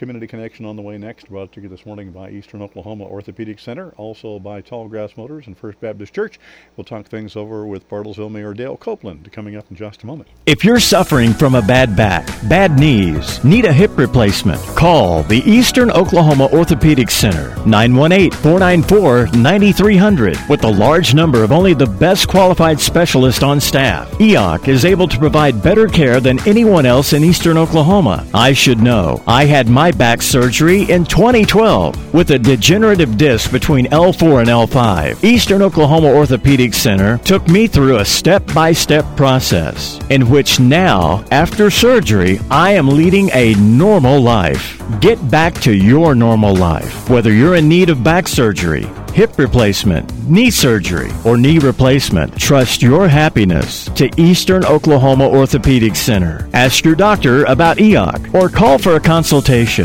Community Connection on the way next, brought to you this morning by Eastern Oklahoma Orthopedic Center, also by Tallgrass Motors and First Baptist Church. We'll talk things over with Bartlesville Mayor Dale Copeland coming up in just a moment. If you're suffering from a bad back, bad knees, need a hip replacement, call the Eastern Oklahoma Orthopedic Center, 918-494-9300. With a large number of only the best qualified specialists on staff, EOC is able to provide better care than anyone else in Eastern Oklahoma. I should know. I had my back surgery in 2012 with a degenerative disc between L4 and L5. Eastern Oklahoma Orthopedic Center took me through a step-by-step process in which now, after surgery, I am leading a normal life. Get back to your normal life. Whether you're in need of back surgery, hip replacement, knee surgery, or knee replacement, trust your happiness to Eastern Oklahoma Orthopedic Center. Ask your doctor about EOC or call for a consultation.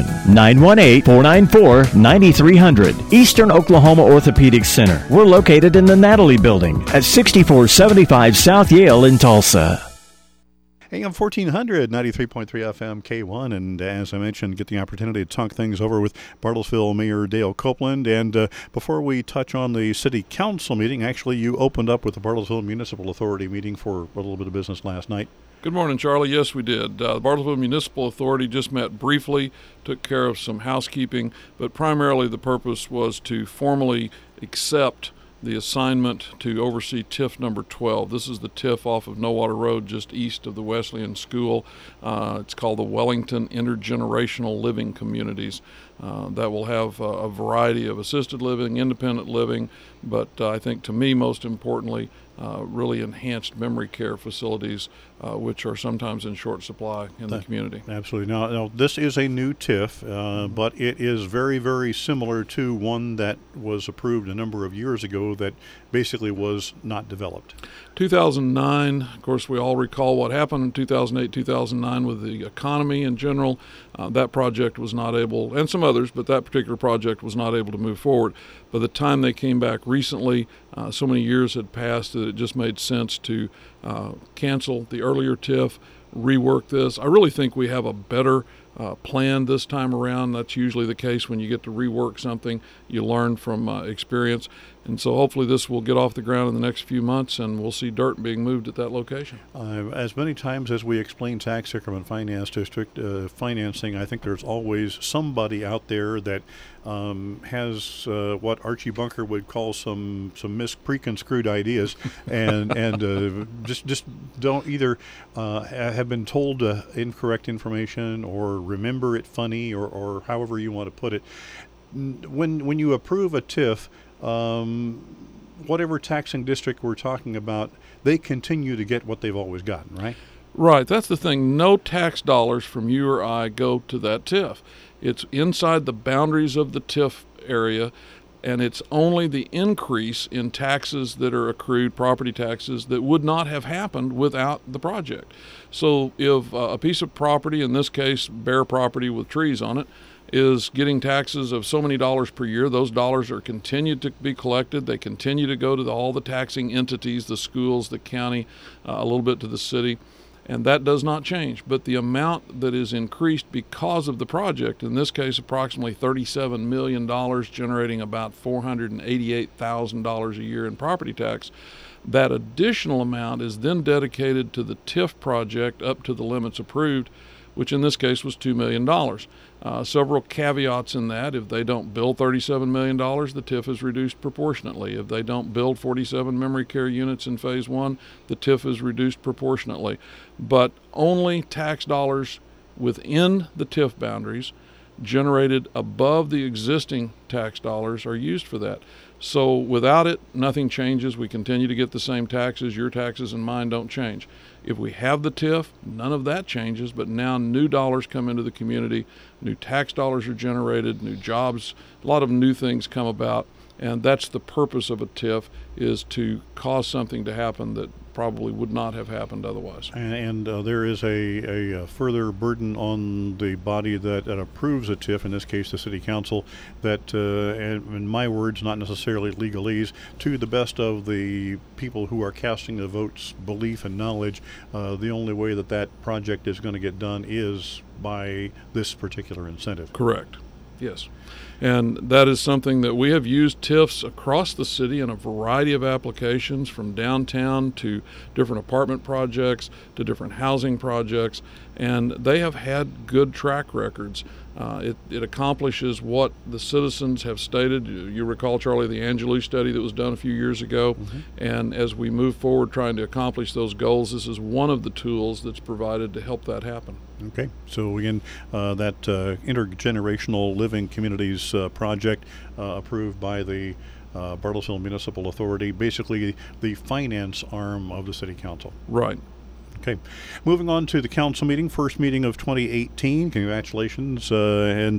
918-494-9300. Eastern Oklahoma Orthopedic Center. We're located in the Natalie Building at 6475 South Yale in Tulsa. AM 1400, 93.3 FM, K1, and as I mentioned, get the opportunity to talk things over with Bartlesville Mayor Dale Copeland. And before we touch on the City Council meeting, actually you opened up with the Bartlesville Municipal Authority meeting for a little bit of business last night. Good morning, Charlie. Yes, we did. The Bartlesville Municipal Authority just met briefly, took care of some housekeeping, but primarily the purpose was to formally accept the assignment to oversee TIF number 12. This is the TIF off of Nowater Road, just east of the Wesleyan School. It's called the Wellington Intergenerational Living Communities. That will have a variety of assisted living, independent living, but I think to me most importantly, really enhanced memory care facilities, which are sometimes in short supply in the community. Absolutely. Now, this is a new TIF, but it is very, very similar to one that was approved a number of years ago that basically was not developed. 2009, of course, we all recall what happened in 2008, 2009 with the economy in general. That project was not able, and some others, but that particular project was not able to move forward. By the time they came back recently, so many years had passed that it just made sense to cancel the earlier TIF, rework this. I really think we have a better plan this time around. That's usually the case when you get to rework something. You learn from experience. And so hopefully this will get off the ground in the next few months and we'll see dirt being moved at that location. As many times as we explain tax increment finance district financing, I think there's always somebody out there that has what Archie Bunker would call some preconstrued ideas and just don't either have been told incorrect information or remember it funny or however you want to put it. When you approve a TIF, whatever taxing district we're talking about, they continue to get what they've always gotten, right? Right. That's the thing. No tax dollars from you or I go to that TIF. It's inside the boundaries of the TIF area, and it's only the increase in taxes that are accrued, property taxes, that would not have happened without the project. So if a piece of property, in this case bare property with trees on it, is getting taxes of so many dollars per year, those dollars are continued to be collected. They continue to go to all the taxing entities, the schools, the county, a little bit to the city, and that does not change. But the amount that is increased because of the project, in this case approximately $37 million, generating about $488,000 a year in property tax, that additional amount is then dedicated to the TIF project up to the limits approved, which in this case was $2 million. Several caveats in that. If they don't build $37 million, the TIF is reduced proportionately. If they don't build 47 memory care units in Phase 1, the TIF is reduced proportionately. But only tax dollars within the TIF boundaries generated above the existing tax dollars are used for that. So without it, nothing changes. We continue to get the same taxes. Your taxes and mine don't change. If we have the TIF, none of that changes, but now new dollars come into the community, new tax dollars are generated, new jobs, a lot of new things come about, And that's the purpose of a TIF, is to cause something to happen that probably would not have happened otherwise. And there is a further burden on the body that approves a TIF, in this case the City Council, that, in my words, not necessarily legalese, to the best of the people who are casting the votes' belief and knowledge, the only way that that project is going to get done is by this particular incentive. Correct. Yes. And that is something that we have used TIFs across the city in a variety of applications, from downtown to different apartment projects to different housing projects, and they have had good track records. It accomplishes what the citizens have stated. You recall, Charlie, the Angelou study that was done a few years ago. Mm-hmm. And as we move forward trying to accomplish those goals, this is one of the tools that's provided to help that happen. Okay, so again, that intergenerational living communities project approved by the Bartlesville Municipal Authority, basically the finance arm of the City Council. Right. Okay, moving on to the council meeting, first meeting of 2018. Congratulations, and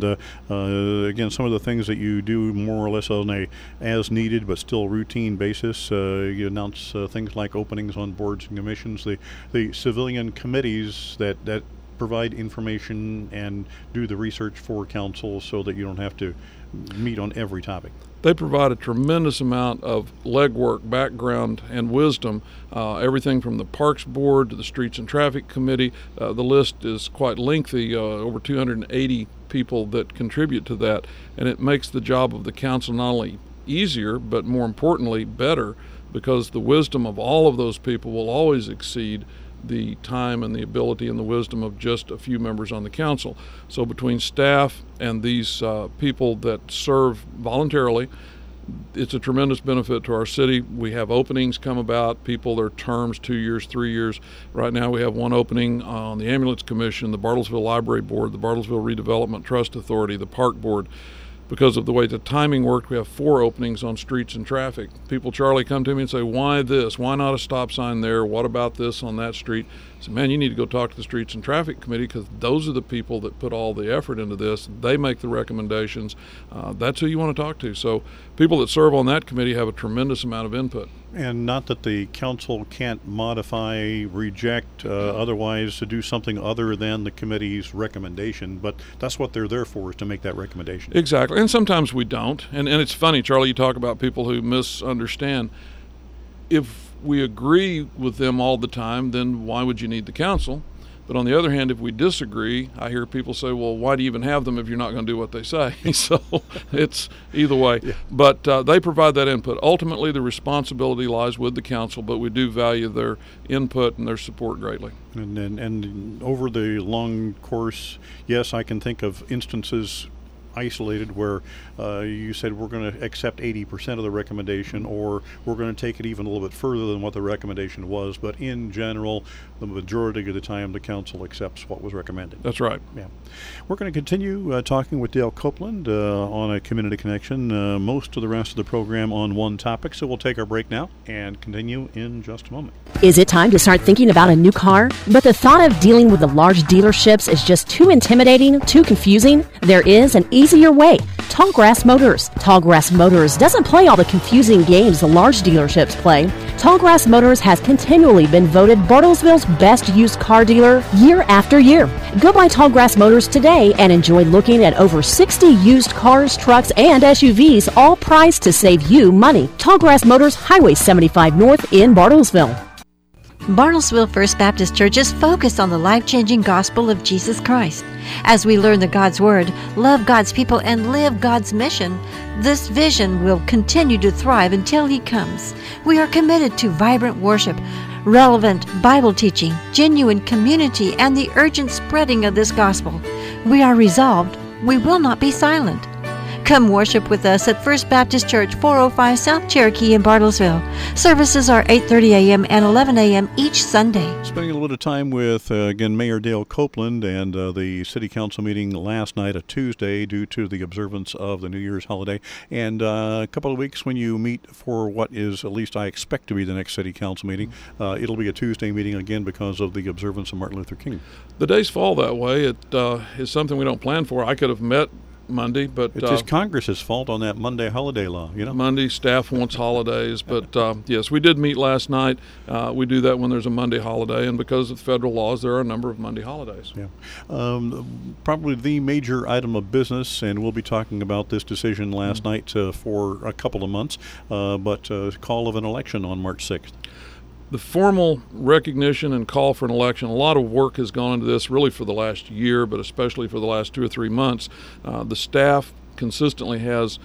again, some of the things that you do more or less on a as needed but still routine basis. You announce things like openings on boards and commissions, the civilian committees that provide information and do the research for council so that you don't have to meet on every topic. They provide a tremendous amount of legwork, background, and wisdom. Everything from the Parks Board to the Streets and Traffic Committee. The list is quite lengthy, over 280 people that contribute to that, and it makes the job of the council not only easier, but more importantly, better, because the wisdom of all of those people will always exceed the time and the ability and the wisdom of just a few members on the council. So between staff and these people that serve voluntarily, it's a tremendous benefit to our city. We have openings come about, people, their terms, 2 years, 3 years. Right now we have one opening on the Ambulance Commission, the Bartlesville Library Board, the Bartlesville Redevelopment Trust Authority, the Park Board. Because of the way the timing worked, we have 4 openings on Streets and Traffic. People, Charlie, come to me and say, why this? Why not a stop sign there? What about this on that street? I said, man, you need to go talk to the Streets and Traffic Committee, because those are the people that put all the effort into this. They make the recommendations. That's who you want to talk to. So people that serve on that committee have a tremendous amount of input. And not that the council can't modify, reject, otherwise to do something other than the committee's recommendation, but that's what they're there for, is to make that recommendation. Exactly, and sometimes we don't. And it's funny, Charlie, you talk about people who misunderstand. If we agree with them all the time, then why would you need the council? But on the other hand, if we disagree, I hear people say, well, why do you even have them if you're not going to do what they say? So it's either way. Yeah. But they provide that input. Ultimately, the responsibility lies with the council, but we do value their input and their support greatly. And over the long course, yes, I can think of instances isolated where you said we're going to accept 80% of the recommendation, or we're going to take it even a little bit further than what the recommendation was. But in general, the majority of the time, the council accepts what was recommended. That's right. Yeah. We're going to continue talking with Dale Copeland on a community connection, most of the rest of the program on one topic. So we'll take our break now and continue in just a moment. Is it time to start thinking about a new car? But the thought of dealing with the large dealerships is just too intimidating, too confusing? There is an easier way. Tallgrass Motors. Tallgrass Motors doesn't play all the confusing games the large dealerships play. Tallgrass Motors has continually been voted Bartlesville's best used car dealer year after year. Go by Tallgrass Motors today and enjoy looking at over 60 used cars, trucks, and SUVs, all priced to save you money. Tallgrass Motors, Highway 75 North in Bartlesville. Bartlesville First Baptist Church is focused on the life-changing gospel of Jesus Christ. As we learn the God's Word, love God's people, and live God's mission, this vision will continue to thrive until He comes. We are committed to vibrant worship, relevant Bible teaching, genuine community, and the urgent spreading of this gospel. We are resolved. We will not be silent. Come worship with us at First Baptist Church, 405 South Cherokee in Bartlesville. Services are 8:30 a.m. and 11 a.m. each Sunday. Spending a little bit of time with, again, Mayor Dale Copeland and the City Council meeting last night, a Tuesday, due to the observance of the New Year's holiday. And a couple of weeks when you meet for what is, at least I expect to be, the next City Council meeting, it'll be a Tuesday meeting again because of the observance of Martin Luther King. The days fall that way. It is something we don't plan for. I could have met Monday, but it's just Congress's fault on that Monday holiday law, Monday, staff wants holidays, but yes, we did meet last night. We do that when there's a Monday holiday, and because of federal laws, there are a number of Monday holidays. Yeah. Probably the major item of business, and we'll be talking about this decision last night for a couple of months, but call of an election on March 6th. The formal recognition and call for an election, a lot of work has gone into this really for the last year, but especially for the last 2 or 3 months. The staff consistently has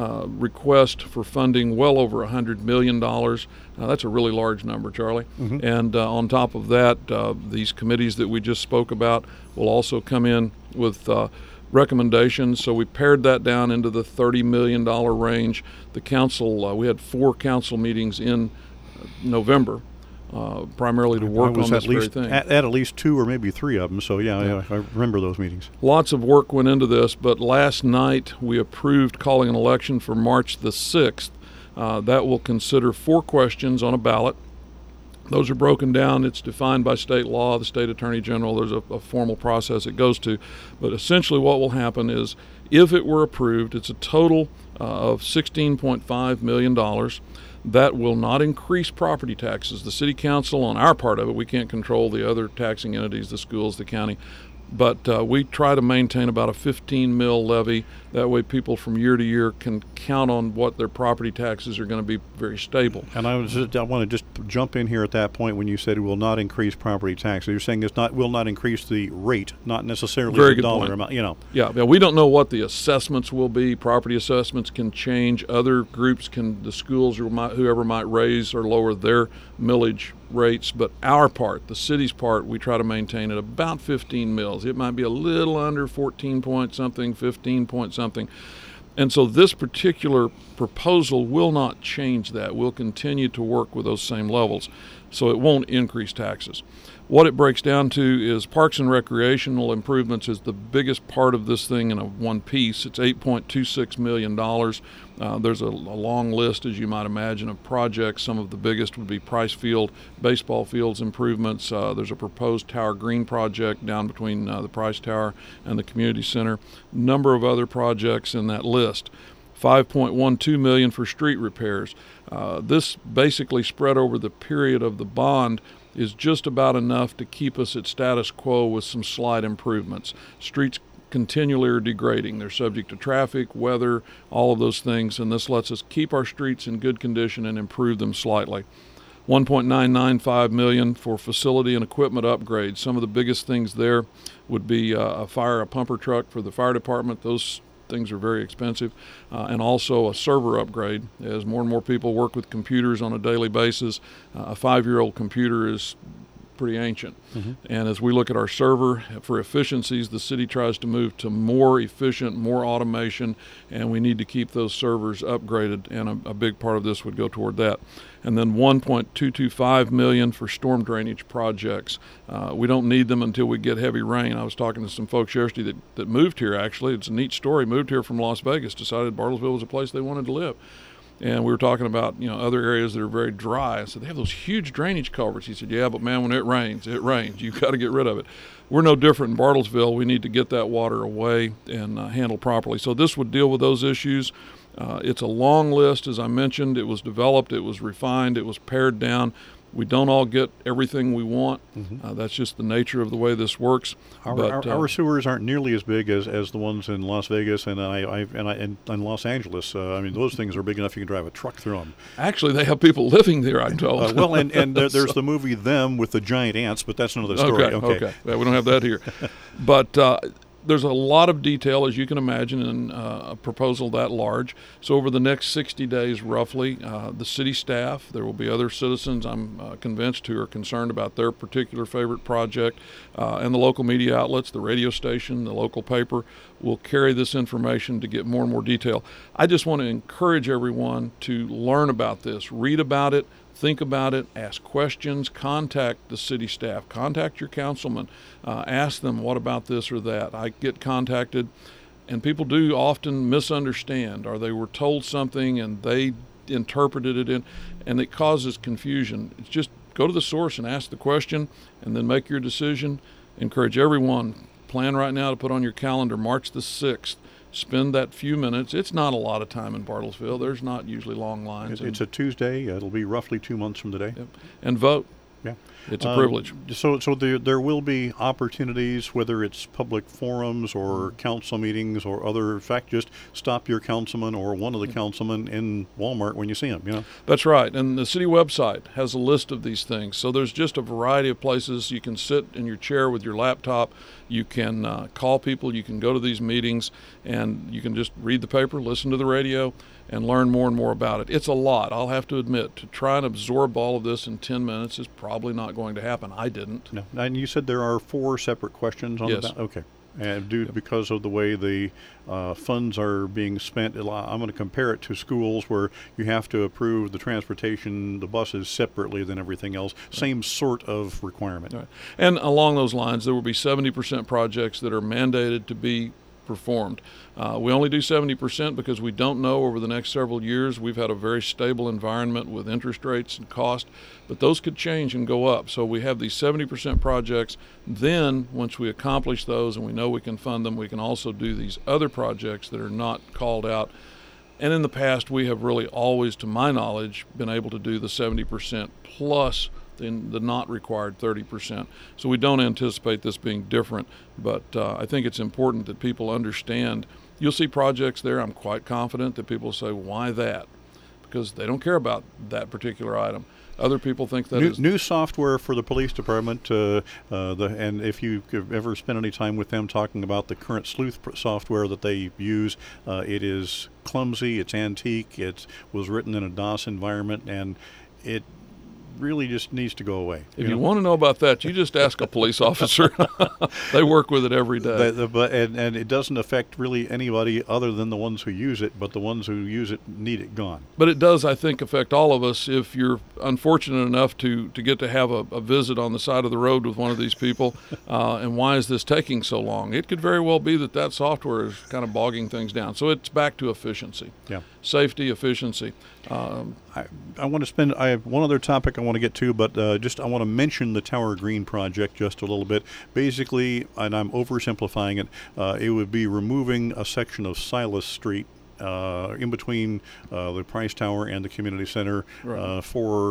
request for funding well over $100 million. That's a really large number, Charlie. Mm-hmm. And on top of that, these committees that we just spoke about will also come in with recommendations. So we pared that down into the $30 million range. The council, we had 4 council meetings in November, primarily to work on this very thing. At least 2 or maybe 3 of them, so yeah, I remember those meetings. Lots of work went into this, but last night we approved calling an election for March the 6th. That will consider 4 questions on a ballot. Those are broken down. It's defined by state law, the state attorney general. There's a formal process it goes to. But essentially what will happen is, if it were approved, it's a total of $16.5 million. That will not increase property taxes. The city council, on our part of it, we can't control the other taxing entities, the schools, the county, but we try to maintain about a 15 mil levy. That way people from year to year can count on what their property taxes are going to be very stable. And I want to just jump in here at that point when you said it will not increase property taxes. You're saying will not increase the rate, not necessarily very the dollar point. amount. Yeah, we don't know what the assessments will be. Property assessments can change. Other groups the schools or whoever might raise or lower their millage rates, but our part, the city's part, we try to maintain at about 15 mils. It might be a little under 14 point something, 15 point something. And so this particular proposal will not change that. We'll continue to work with those same levels, so it won't increase taxes. What it breaks down to is parks and recreational improvements is the biggest part of this thing in one piece. It's $8.26 million. There's a long list, as you might imagine, of projects. Some of the biggest would be Price Field, baseball fields improvements. There's a proposed Tower Green project down between the Price Tower and the community center. Number of other projects in that list. $5.12 million for street repairs. This basically spread over the period of the bond is just about enough to keep us at status quo with some slight improvements. Streets continually are degrading. They're subject to traffic, weather, all of those things, and this lets us keep our streets in good condition and improve them slightly. $1.995 million for facility and equipment upgrades. Some of the biggest things there would be a pumper truck for the fire department. Those things are very expensive, and also a server upgrade. As more and more people work with computers on a daily basis, a 5-year-old computer is pretty ancient. Mm-hmm. And as we look at our server for efficiencies, the city tries to move to more efficient, more automation, and we need to keep those servers upgraded, and a big part of this would go toward that. And then $1.225 million for storm drainage projects. We don't need them until we get heavy rain. I was talking to some folks yesterday that moved here, actually. It's a neat story. Moved here from Las Vegas, decided Bartlesville was a place they wanted to live. And we were talking about, other areas that are very dry. I said, they have those huge drainage culverts. He said, yeah, but man, when it rains. You've got to get rid of it. We're no different in Bartlesville. We need to get that water away and handled properly. So this would deal with those issues. It's a long list, as I mentioned. It was developed, it was refined, it was pared down. We don't all get everything we want. Mm-hmm. That's just the nature of the way this works. Our sewers aren't nearly as big as the ones in Las Vegas and Los Angeles. Those things are big enough you can drive a truck through them. Actually, they have people living there, I'm told. There's the movie Them with the giant ants, but that's another story. Okay. Yeah, we don't have that here. But there's a lot of detail, as you can imagine, in a proposal that large. So over the next 60 days, roughly, the city staff, there will be other citizens, I'm convinced, who are concerned about their particular favorite project, and the local media outlets, the radio station, the local paper, will carry this information to get more and more detail. I just want to encourage everyone to learn about this, read about it, think about it, ask questions, contact the city staff, contact your councilman, ask them what about this or that. I get contacted, and people do often misunderstand, or they were told something and they interpreted it and it causes confusion. It's just go to the source and ask the question and then make your decision. Encourage everyone, plan right now to put on your calendar March the 6th. Spend that few minutes. It's not a lot of time in Bartlesville. There's not usually long lines. It's a Tuesday. It'll be roughly 2 months from today. Yep. And vote. Yeah. It's a privilege. So there will be opportunities, whether it's public forums or council meetings or other. In fact, just stop your councilman or one of the councilmen in Walmart when you see him. You know. That's right. And the city website has a list of these things. So there's just a variety of places. You can sit in your chair with your laptop. You can call people. You can go to these meetings, and you can just read the paper, listen to the radio, and learn more and more about it. It's a lot, I'll have to admit. To try and absorb all of this in 10 minutes is probably not going to happen. I didn't. No. And you said there are 4 separate questions on Yes. the ballot? Okay. And because of the way the funds are being spent, I'm going to compare it to schools where you have to approve the transportation, the buses separately than everything else. Same sort of requirement. Right. And along those lines, there will be 70% projects that are mandated to be performed. We only do 70% because we don't know over the next several years. We've had a very stable environment with interest rates and cost, but those could change and go up. So we have these 70% projects. Then once we accomplish those and we know we can fund them, we can also do these other projects that are not called out. And in the past, we have really always, to my knowledge, been able to do the 70% plus the not required 30%. So we don't anticipate this being different, but I think it's important that people understand. You'll see projects there, I'm quite confident, that people say, why that? Because they don't care about that particular item. Other people think that new software for the police department, and if you ever spend any time with them talking about the current sleuth software that they use, it is clumsy, it's antique, it was written in a DOS environment, and it really just needs to go away. If you want to know about that, you just ask a police officer. They work with it every day. And it doesn't affect really anybody other than the ones who use it, but the ones who use it need it gone. But it does, I think, affect all of us if you're unfortunate enough to get to have a visit on the side of the road with one of these people. And why is this taking so long? It could very well be that software is kind of bogging things down. So it's back to efficiency. Yeah. Safety, efficiency. I want to spend. I have one other topic I want to get to, but I want to mention the Tower Green project just a little bit. Basically, and I'm oversimplifying it, it would be removing a section of Silas Street in between the Price Tower and the community center, Right.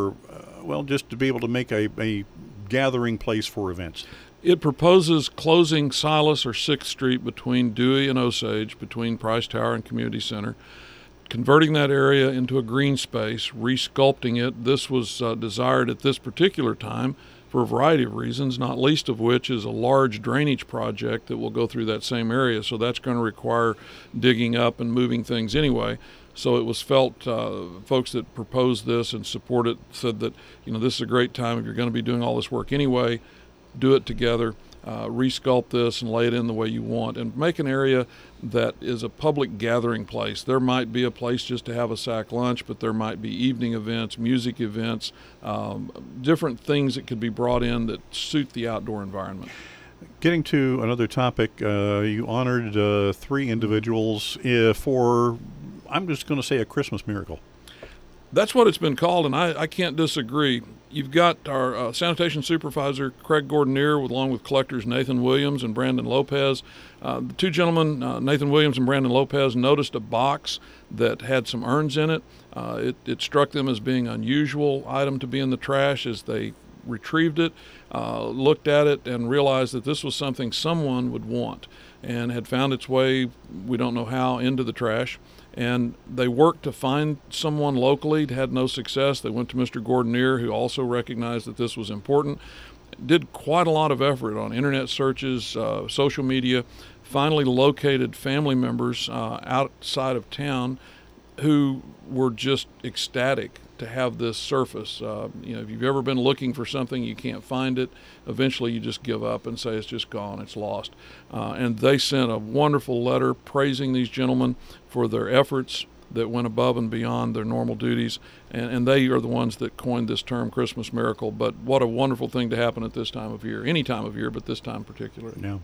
Just to be able to make a gathering place for events. It proposes closing Silas or 6th Street between Dewey and Osage, between Price Tower and Community Center, converting that area into a green space, resculpting it. This was desired at this particular time for a variety of reasons, not least of which is a large drainage project that will go through that same area. So that's going to require digging up and moving things anyway. So it was felt, folks that proposed this and support it said that, this is a great time if you're going to be doing all this work anyway, do it together, resculpt this and lay it in the way you want, and make an area that is a public gathering place. There might be a place just to have a sack lunch, but there might be evening events, music events, different things that could be brought in that suit the outdoor environment. Getting to another topic, you honored 3 individuals for, I'm just going to say, a Christmas miracle. That's what it's been called, and I can't disagree. You've got our sanitation supervisor, Craig Gordonier, along with collectors Nathan Williams and Brandon Lopez. The 2 gentlemen, Nathan Williams and Brandon Lopez, noticed a box that had some urns in it. It struck them as being an unusual item to be in the trash. As they retrieved it, looked at it, and realized that this was something someone would want, and had found its way, we don't know how, into the trash. And they worked to find someone locally, had no success. They went to Mr. Gordonier, who also recognized that this was important. Did quite a lot of effort on internet searches, social media, finally located family members outside of town who were just ecstatic to have this surface. If you've ever been looking for something, you can't find it, eventually you just give up and say it's just gone, it's lost. And they sent a wonderful letter praising these gentlemen for their efforts that went above and beyond their normal duties, and they are the ones that coined this term Christmas miracle. But what a wonderful thing to happen at this time of year, any time of year, but this time particularly. Yeah,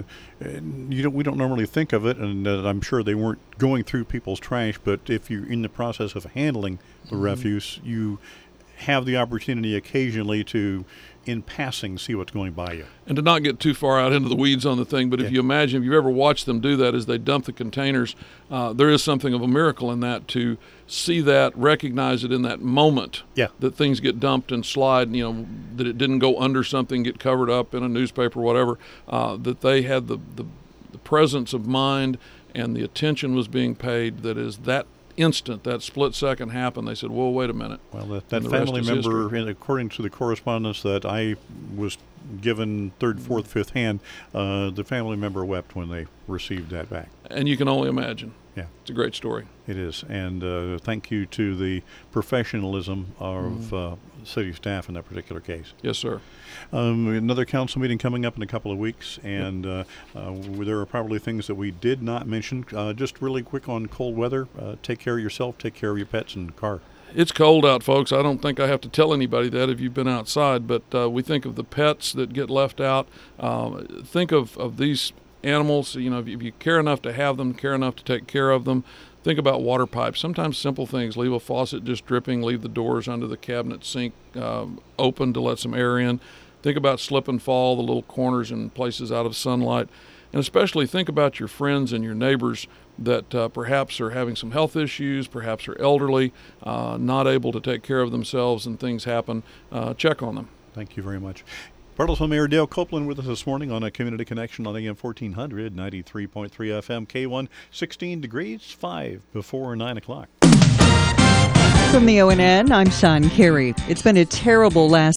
we don't normally think of it, and I'm sure they weren't going through people's trash, but if you're in the process of handling the refuse, you have the opportunity occasionally to, in passing, see what's going by you. And to not get too far out into the weeds on the thing, but if you imagine, if you've ever watched them do that as they dump the containers, there is something of a miracle in that, to see that, recognize it in that moment, that things get dumped and slide, that it didn't go under something, get covered up in a newspaper, whatever, that they had the presence of mind and the attention was being paid, that is that instant, that split second happened. They said, whoa, wait a minute. Well, that family member, according to the correspondence that I was given third, fourth, fifth hand, the family member wept when they received that back. And you can only imagine. Yeah. It's a great story. It is. And thank you to the professionalism of city staff in that particular case. Yes, sir. Another council meeting coming up in a couple of weeks, and there are probably things that we did not mention. Just really quick on cold weather. Take care of yourself, take care of your pets and car. It's cold out, folks. I don't think I have to tell anybody that if you've been outside, but we think of the pets that get left out. Think of these animals, if you care enough to have them, care enough to take care of them. Think about water pipes. Sometimes simple things. Leave a faucet just dripping. Leave the doors under the cabinet sink open to let some air in. Think about slip and fall, the little corners and places out of sunlight. And especially think about your friends and your neighbors that perhaps are having some health issues, perhaps are elderly, not able to take care of themselves, and things happen. Check on them. Thank you very much. Bartlesville Mayor Dale Copeland with us this morning on a Community Connection on AM 1400, 93.3 FM, K1, 16 degrees, 5 before 9 o'clock. From the ONN, I'm Sean Carey. It's been a terrible last